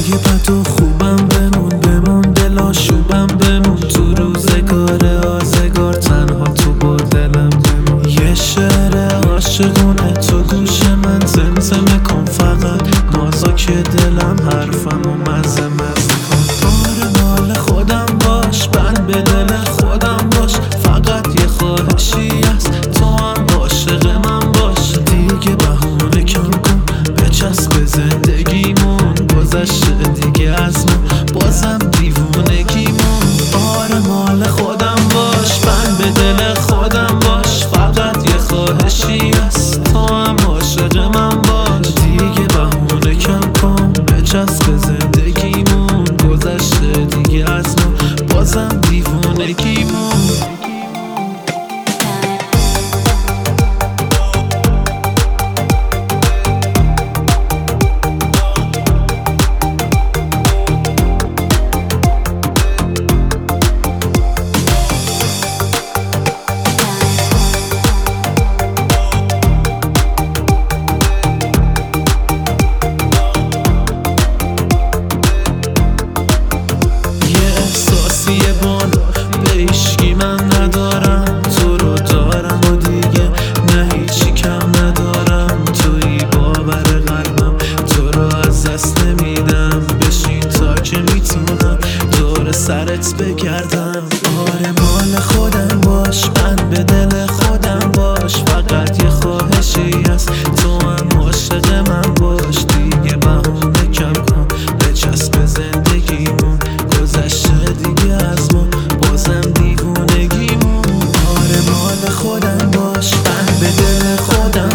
دیگه بد و خوبم بمون دلا شوبم بمون تو روزگار آزگار تنها تو با دلم بمون. یه شعر عاشقونه تو گوش من زمزمه کن فقط نازا که دلم حرفمو مزه کن. بار مال خودم باش بند به دل خودم باش، فقط یه خواهشی هست تو هم عاشق من باش. دیگه بهونه کم کن بچسب زندگیمون، گذشته دیگه از ما بازم دیوونگیمون. بار مال خودم باش بند به دل خودم باش، فقط یه خواهشی هست تو هم عاشق من باش. دیگه بهونه کم کن بچسب زندگیمون، گذشته دیگه از ما بازم دیوونگیمون. یه بالا به عشقی من ندارم، تو رو دارم و دیگه نه هیچی کم ندارم. توی باور قلبم تو رو از دست نمیدم، بشین تا که میتونم دور سرت بگردم. بار مال خودم باش بند به دل خودم باش، فقط یه خواهشی هست تو هم عاشق من باش. دیگه بهونه کم کن بچسب زندگیمون، گذشته دیگه از ما بازم دیوونگیمون. بار مال خودم باش بند به دل خودم